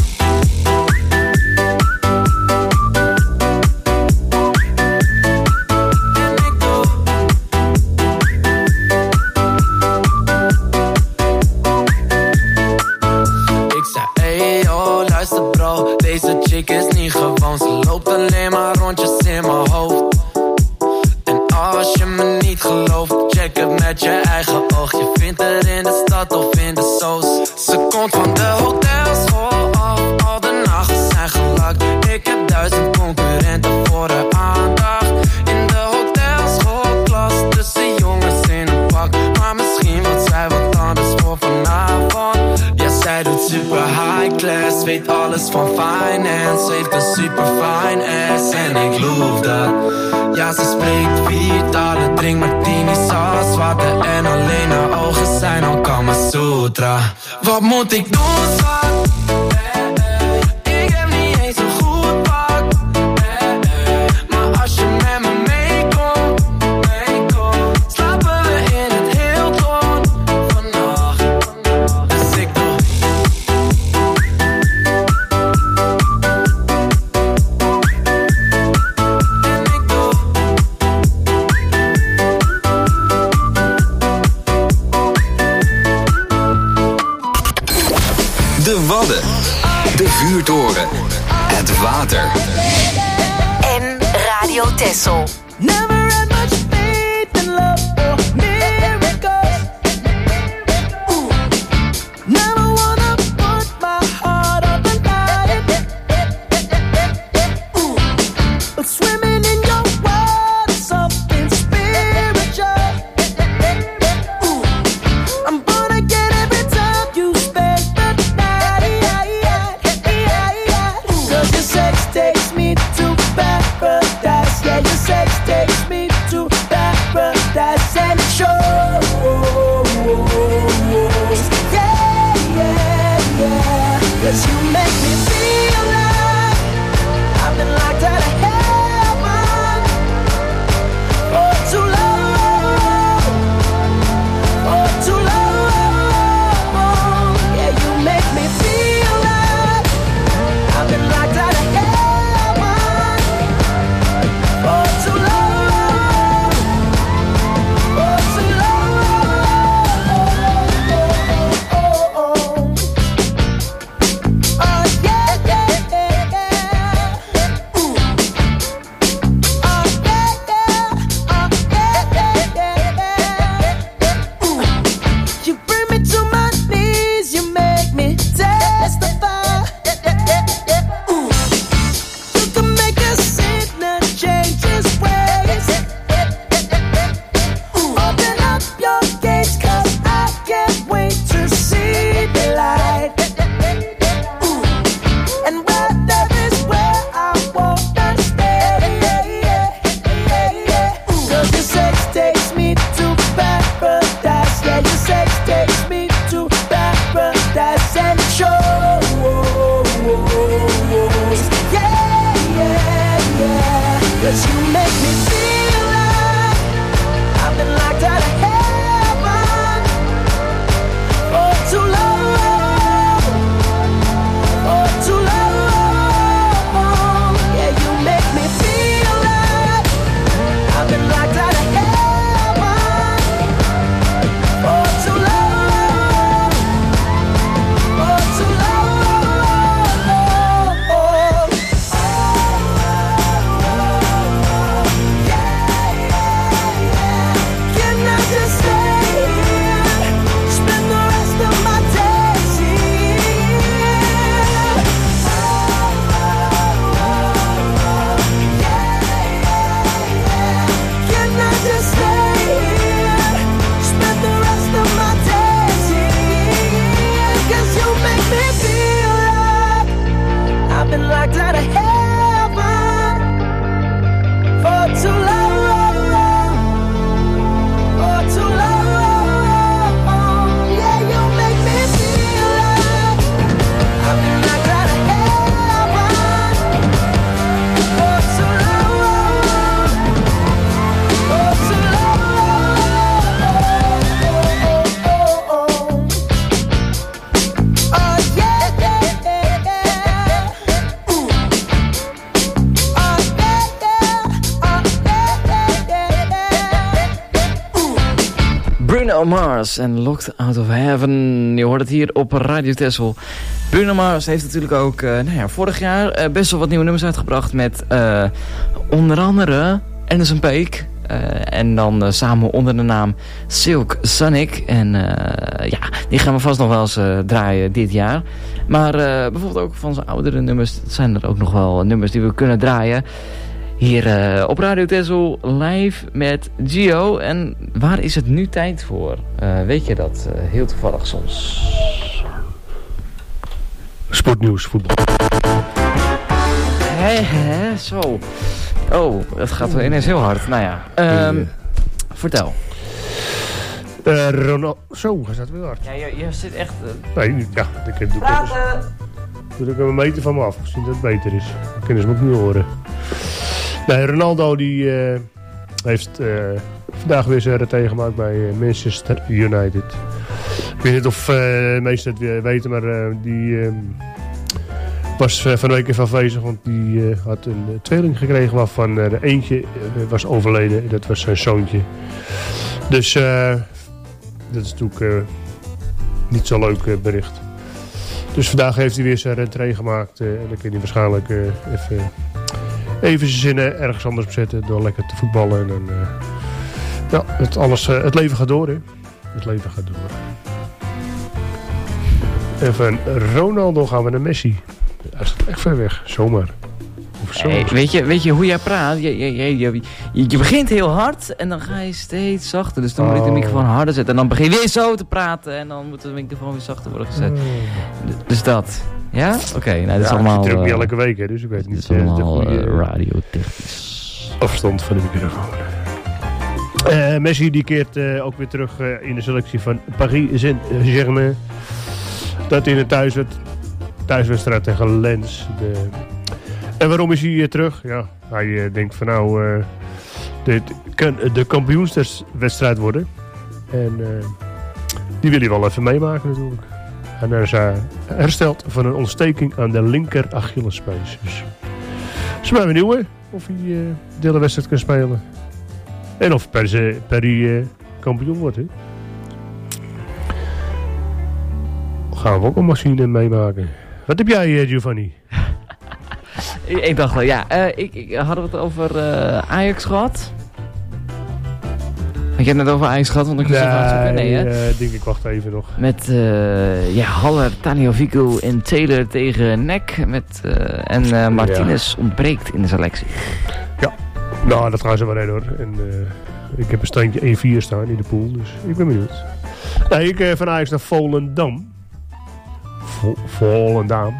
Deze chick is niet gewoon, ze loopt alleen maar rondjes in mijn hoofd. En als je me niet gelooft, check het met je eigen oog. Je vindt er in de stad of in de soos. Ze komt van de hotelschool af, al de nachten zijn gelakt. Ik heb 1000 concurrenten voor de aandacht. In de hotelschoolklas, tussen jongens in een pak. Maar misschien wordt zij wat anders voor vanavond. Ja, zij doet super high class, weet alles van finance. Heeft een super fine ass en ik loof dat. Ja, ze spreekt 4 talen, drink martini, saus, water en alleen haar ogen zijn al Kama Sutra. Wat moet ik doen, schat? Ik heb niet eens een goed pak. Maar als je met me meekomt, slapen we in het Hilton vannacht. Dus ik doe. De Wadden, de vuurtoren, het water. En Radio Texel. Never had much faith in love or miracles. Never wanna put my heart on the line. But swimming in your world is something spiritual. I'm gonna get every time you spend the night. 'Cause your sex takes me to paradise. Yeah, your sex takes me to paradise and it shows. Yeah, yeah, yeah. 'Cause you make me feel like I've been locked out of heaven for too long, for too long. Yeah, you make me feel like I've been locked out of heaven for too long, for too long. Oh yeah, yeah, yeah. Ooh. Oh yeah, yeah. Oh yeah, yeah, yeah. Ooh. You bring me to my knees, you make me testify. Ooh. You can make a sinner change his ways. Open up your gates, 'cause I can't wait to see the light. And where there is where I wanna stay. 'Cause your sex takes me to paradise. Yeah, your sex takes me to paradise and it shows. Yeah, yeah, yeah. 'Cause you make me feel like I've been locked out of heaven for too long. Bruno Mars en Locked Out of Heaven. Je hoort het hier op Radio Texel. Bruno Mars heeft natuurlijk ook vorig jaar best wel wat nieuwe nummers uitgebracht met onder andere Anderson .Paak. En dan samen onder de naam Silk Sonic. En die gaan we vast nog wel eens draaien dit jaar. Maar bijvoorbeeld ook van zijn oudere nummers zijn er ook nog wel nummers die we kunnen draaien. Hier op Radio Texel live met Gio. En waar is het nu tijd voor? Weet je dat heel toevallig soms? Sportnieuws, voetbal. Zo. Oh, dat gaat wel ineens heel hard. Nou ja, vertel. Ronaldo. Zo, hij staat weer hard. Ja, je zit echt... Nee, ja, ik heb de praten! Doe ik een meter van me af, gezien dat het beter is. Dan kunnen ze me ook niet horen. Nee, Ronaldo die heeft vandaag weer zijn return gemaakt bij Manchester United. Ik weet niet of de meesten het weten, maar die was van de week even afwezig. Want die had een tweeling gekregen waarvan de eentje was overleden. Dat was zijn zoontje. Dus dat is natuurlijk niet zo'n leuk bericht. Dus vandaag heeft hij weer zijn rentree gemaakt. En dan kun je waarschijnlijk even zijn zinnen ergens anders opzetten door lekker te voetballen. En dan, het leven gaat door, hè. Het leven gaat door. En van Ronaldo gaan we naar Messi. Hij staat echt ver weg, zomaar. Hey, weet je hoe jij praat? Je begint heel hard en dan ga je steeds zachter. Dus dan moet ik de microfoon harder zetten. En dan begin je weer zo te praten. En dan moet de microfoon weer zachter worden gezet. Dus dat. Ja? Oké, nou, dat is allemaal... Ik zit er ook niet elke week, hè, dus ik weet niet de goede radiotechnisch afstand van de microfoon. Messi die keert ook weer terug in de selectie van Paris Saint-Germain. Dat in een thuiswedstrijd tegen Lens. En waarom is hij terug? Ja, hij denkt van nou, dit kan de kampioenswedstrijd worden. En die wil hij wel even meemaken natuurlijk. En hij is hersteld van een ontsteking aan de linker Achillespees. Dus ze zijn benieuwd of hij de hele wedstrijd kan spelen. En of Paris kampioen wordt. Hè. Gaan we ook een machine meemaken. Wat heb jij, Giovanni? Ik dacht wel, ja. Hadden we het over Ajax gehad? Ik heb het net over Ajax gehad, want ik was even aan het zoeken. Nee, denk ik, wacht even nog. Met Haller, Tagliafico en Taylor tegen NEC. En Martinez ontbreekt in de selectie. Ja, nou dat gaan ze wel redden hoor. En ik heb een standje 1-4 staan in de pool, dus ik ben benieuwd. Nee, ik van Ajax naar Volendam. Volendam.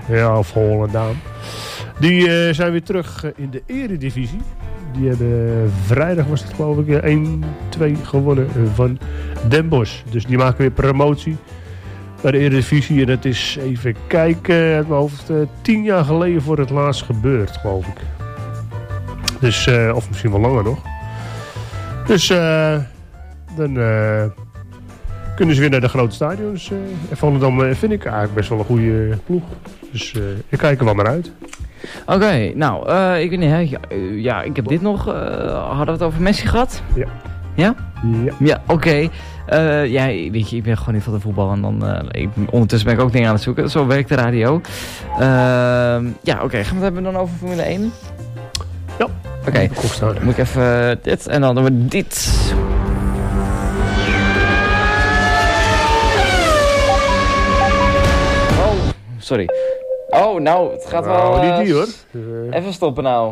Die zijn weer terug in de eredivisie. Die hebben vrijdag was het geloof ik 1-2 gewonnen van Den Bosch. Dus die maken weer promotie bij de eredivisie. En dat is even kijken uit mijn hoofd 10 jaar geleden voor het laatst gebeurd geloof ik. Dus, of misschien wel langer nog. Dus dan kunnen ze weer naar de grote stadions. En Volendam vind ik eigenlijk best wel een goede ploeg. Dus ik kijk er wel maar uit. Oké, nou, ik weet niet, ja, ik heb dit nog, hadden we het over Messi gehad? Ja. Ja? Ja. Ja, oké. Ja, weet je, ik ben gewoon niet van de voetbal en dan, ondertussen ben ik ook dingen aan het zoeken. Zo werkt de radio. Ja, oké, gaan we het hebben dan over Formule 1? Ja. Oké, dan moet ik even dit en dan doen we dit. Oh, sorry. Oh, nou, het gaat wel... niet die hoor. Even stoppen nou.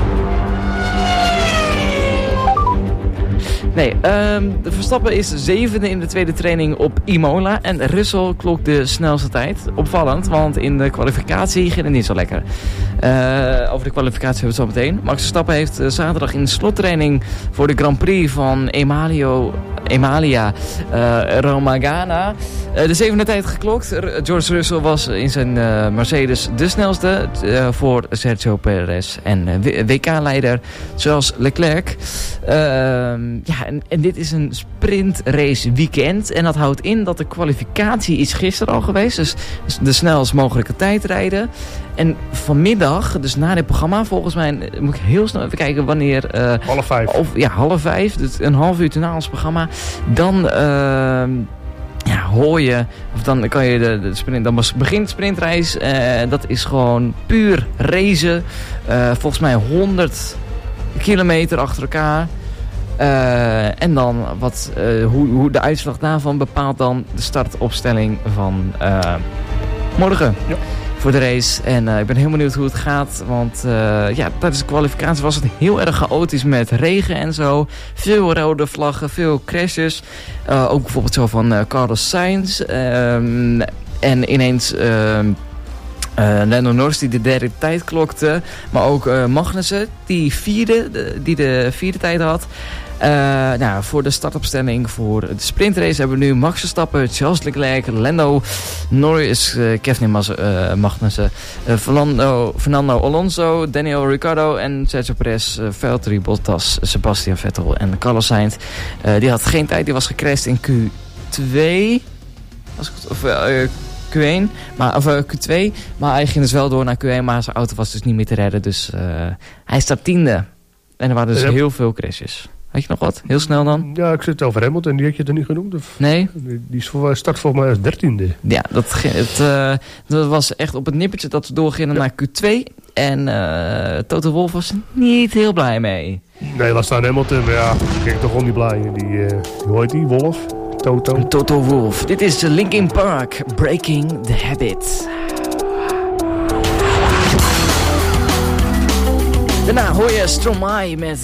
Nee, de Verstappen is 7e in de tweede training op Imola. En Russell klokt de snelste tijd. Opvallend, want in de kwalificatie ging het niet zo lekker. Over de kwalificatie hebben we het zo meteen. Max Verstappen heeft zaterdag in de slottraining voor de Grand Prix van Emilia Romagna de zevende tijd geklokt. George Russell was in zijn Mercedes de snelste voor Sergio Perez en WK-leider Charles Leclerc. Ja, en dit is een sprintrace weekend en dat houdt in dat de kwalificatie is gisteren al geweest. Dus de snelst mogelijke tijd rijden. En vanmiddag, dus na dit programma, volgens mij moet ik heel snel even kijken wanneer... 4:30. Dus een half uur na ons programma. Dan hoor je, of dan kan je de sprint, dan begint de sprintreis. Dat is gewoon puur racen. Volgens mij 100 kilometer achter elkaar. En dan hoe de uitslag daarvan bepaalt dan de startopstelling van morgen. Ja. Voor de race. En ik ben heel benieuwd hoe het gaat. Want tijdens de kwalificatie was het heel erg chaotisch met regen en zo. Veel rode vlaggen, veel crashes. Ook bijvoorbeeld zo van Carlos Sainz. En ineens Lando Norris die de derde tijd klokte. Maar ook Magnussen die de vierde tijd had. Voor de startopstelling voor de sprintrace hebben we nu Max Verstappen, Charles Leclerc, Lando Norris, Kevin Magnussen, Fernando Alonso, Daniel Ricciardo en Sergio Perez, Valtteri Bottas, Sebastian Vettel en Carlos Sainz. Die had geen tijd, die was gecrashed in Q2. Q1, Q2, maar hij ging dus wel door naar Q1, maar zijn auto was dus niet meer te redden, dus hij staat 10e. En er waren dus heel veel crashes. Had je nog wat? Heel snel dan? Ja, ik zit over Hamilton. Die had je er niet genoemd? Of? Nee. Die start volgens mij als 13e. Ja, dat was echt op het nippertje dat we doorgingen naar Q2. En Toto Wolff was er niet heel blij mee. Nee, laat staan Hamilton. Maar ja, ik ging toch wel niet blij. Hoe heet die? Wolff? Toto Wolff. Dit is Linkin Park. Breaking the Habit. Daarna hoor je Stromae met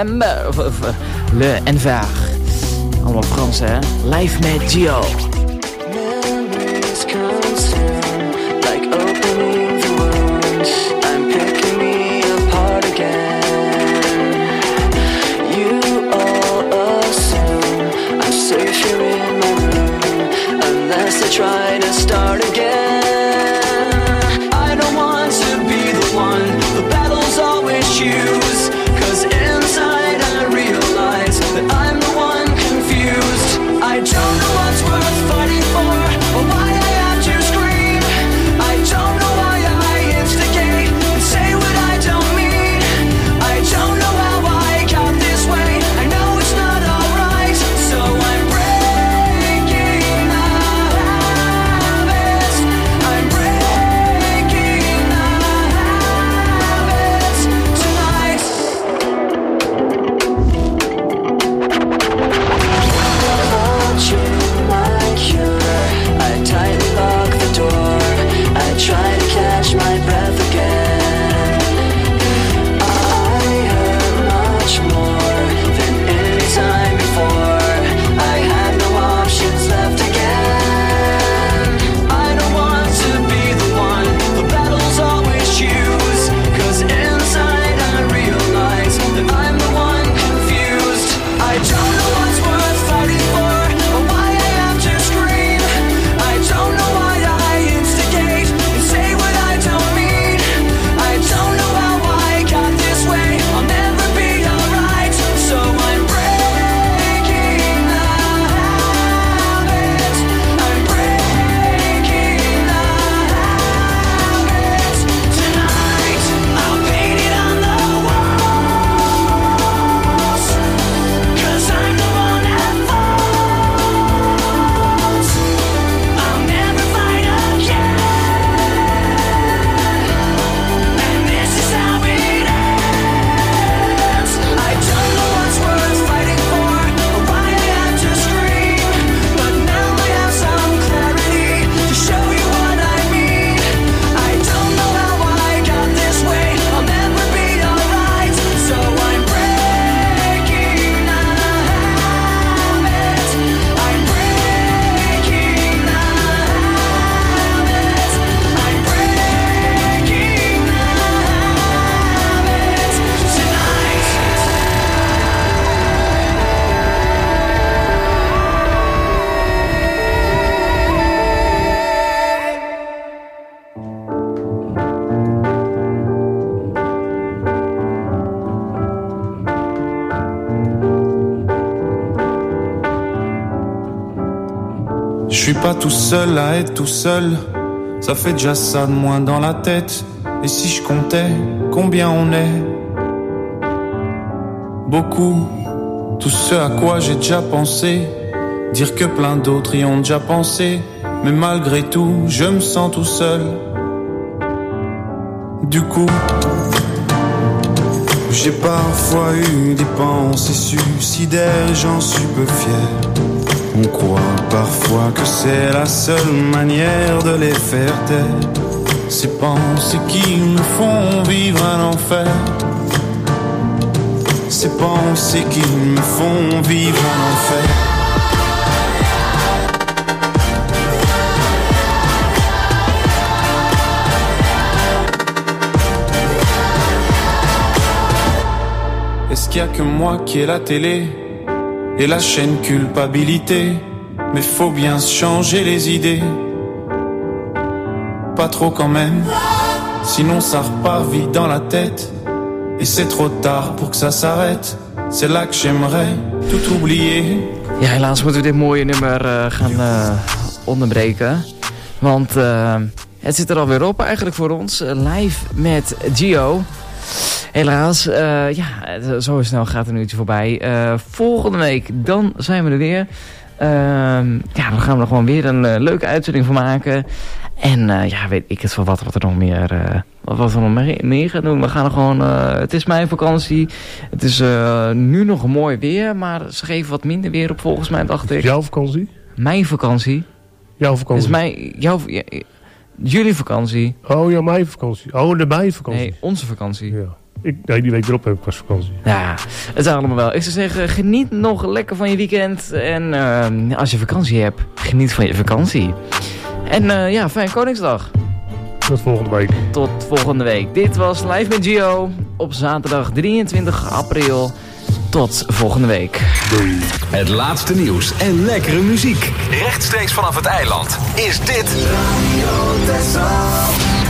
Le Envers. Allemaal Frans, hè? Live met Gio. Memories consume, like opening the wounds. I'm picking me apart again. You all assume I'm safe here in my room, unless I try to start again. I don't want to be the one, the battle's always choose, 'cause inside I realize that I'm the one confused. I don't know what's worth fighting for, or why I have to scream. I don't know why I instigate and say what I don't mean. I don't know how I got this way, I know it's not alright, so I'm breaking the habits. I'm breaking the habits tonight. Watching my cure, I tightly lock the door. I try to catch my breath again. I hurt much more than any time before. I had no options left again. I don't want to be the one, the battle's always choose, 'cause inside I realize that I'm the one confused. I don't know what's worth fighting for, or why I have to scream. I don't know why I instigate and say what I don't mean. I don't know how I got this way, I'll never be alright, so I'm breaking the habit. I'm breaking the habit tonight. I'll paint it on the walls, 'cause I'm the one at fault. I'll never fight again, and this is how it ends. I don't know what's worth fighting for, or why I have to scream, but now I have some clarity to show you what I mean. I don't know how I got this way, I'll never be alright, so I'm breaking the habit. I'm breaking the habit. I'm breaking the habit tonight. Je suis pas tout seul à être tout seul. Ça fait déjà ça de moins dans la tête. Et si je comptais combien on est? Beaucoup, tout ce à quoi j'ai déjà pensé. Dire que plein d'autres y ont déjà pensé. Mais malgré tout, je me sens tout seul. Du coup, j'ai parfois eu des pensées suicidaires et j'en suis peu fier. On croit parfois que c'est la seule manière de les faire taire. Ces pensées qui nous font vivre un enfer. Ces pensées qui me font vivre un enfer. Est-ce qu'il y a que moi qui ai la télé et la chaîne culpabilité? Mais faut bien se changer les idées. Pas trop quand même, sinon ça repart vite dans la tête. Et c'est trop tard pour que ça s'arrête. C'est là que j'aimerais tout oublier. Ja, helaas moeten we dit mooie nummer gaan onderbreken. Want het zit er alweer op eigenlijk voor ons. Live met Gio. Helaas, zo snel gaat een uurtje voorbij. Volgende week, dan zijn we er weer. Dan gaan we er gewoon weer een leuke uitzending van maken. En weet ik het van wat er nog meer... wat we nog meer gaan doen. We gaan er gewoon... het is mijn vakantie. Het is nu nog mooi weer. Maar ze geven wat minder weer op volgens mij, dacht ik. Jouw vakantie? Mijn vakantie. Jouw vakantie? Het is jullie vakantie. Oh ja, mijn vakantie. Oh, de mijn vakantie. Nee, onze vakantie. Ja. Die week erop heb ik pas vakantie. Ja, het is allemaal wel. Ik zou zeggen, geniet nog lekker van je weekend. En als je vakantie hebt, geniet van je vakantie. En fijne Koningsdag. Tot volgende week. Tot volgende week. Dit was Live met Gio op zaterdag 23 april. Tot volgende week. Doei. Het laatste nieuws en lekkere muziek. Rechtstreeks vanaf het eiland is dit Radio Texel.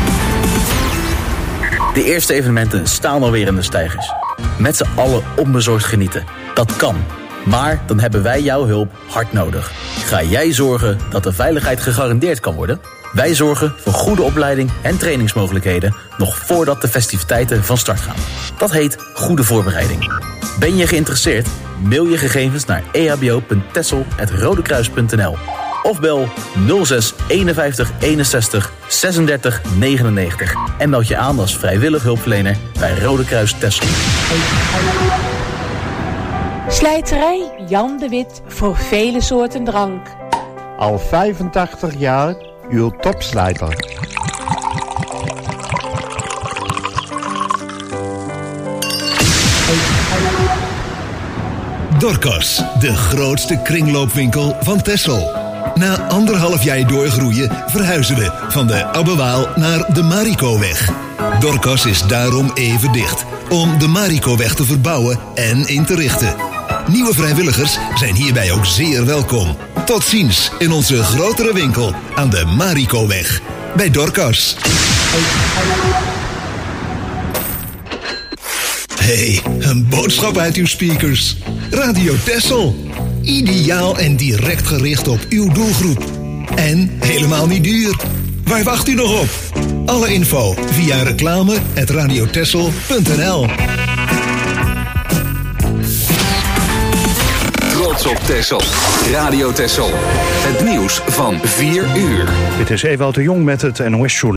De eerste evenementen staan alweer in de steigers. Met z'n allen onbezorgd genieten. Dat kan. Maar dan hebben wij jouw hulp hard nodig. Ga jij zorgen dat de veiligheid gegarandeerd kan worden? Wij zorgen voor goede opleiding en trainingsmogelijkheden nog voordat de festiviteiten van start gaan. Dat heet goede voorbereiding. Ben je geïnteresseerd? Mail je gegevens naar ehbo.tessel@rodekruis.nl of bel 06 51 61 36 99 en meld je aan als vrijwillig hulpverlener bij Rode Kruis Texel. Slijterij Jan de Wit voor vele soorten drank. Al 85 jaar uw topslijter. Dorcas, de grootste kringloopwinkel van Texel. Na 1,5 jaar doorgroeien verhuizen we van de Abbewaal naar de Marikoweg. Dorcas is daarom even dicht, om de Marikoweg te verbouwen en in te richten. Nieuwe vrijwilligers zijn hierbij ook zeer welkom. Tot ziens in onze grotere winkel aan de Marikoweg. Bij Dorcas. Hey, een boodschap uit uw speakers. Radio Texel. Ideaal en direct gericht op uw doelgroep. En helemaal niet duur. Waar wacht u nog op? Alle info via reclame@radiotexel.nl. Trots op Texel. Radio Texel. Het nieuws van 4 uur. Dit is Ewout de Jong met het NOS-journaal.